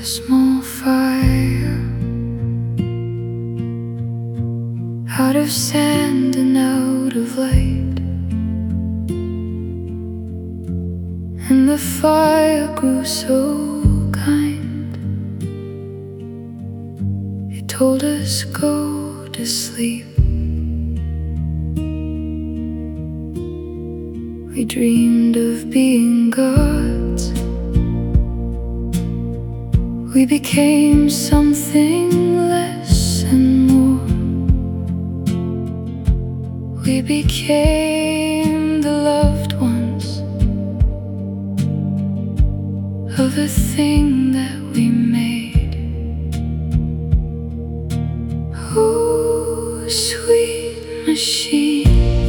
small fire out of sand and out of light, and the fire grew so kind. It told us, go to sleep. We dreamed of being gods. We became something less and more. We became the loved ones of a thing that we made. Oh, sweet machine.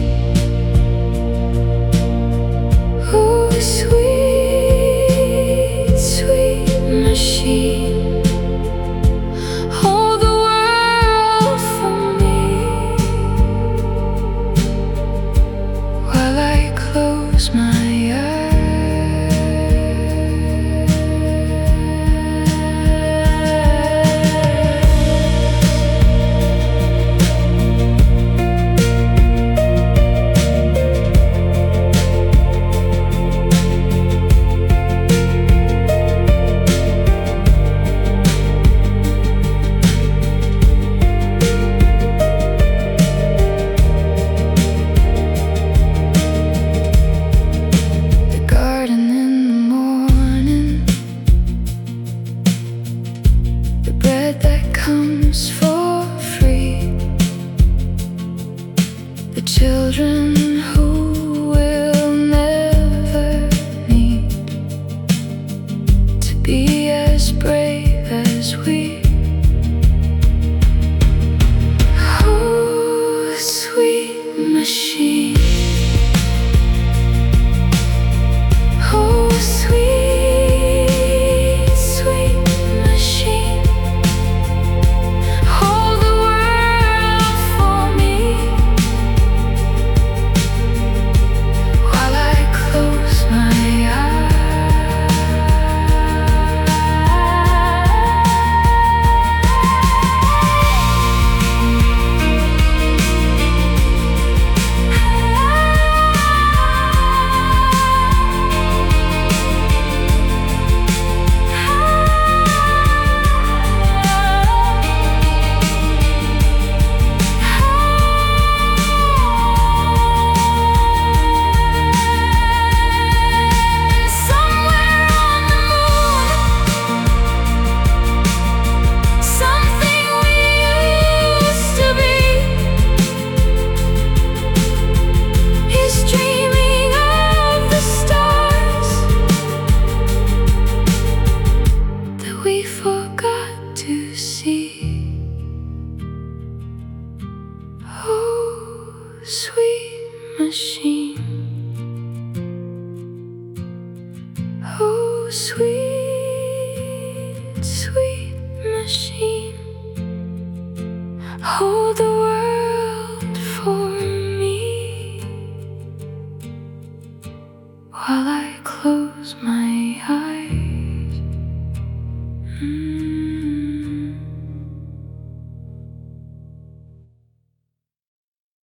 Oh, sweet, sweet machine. Hold the world for me while I close my comes for free. The children who will never need to be as brave as we. Oh, sweet machine. Oh, sweet, sweet machine. We forgot to see. Oh, sweet machine. Oh, sweet, sweet machine. Hold the world for me while I close my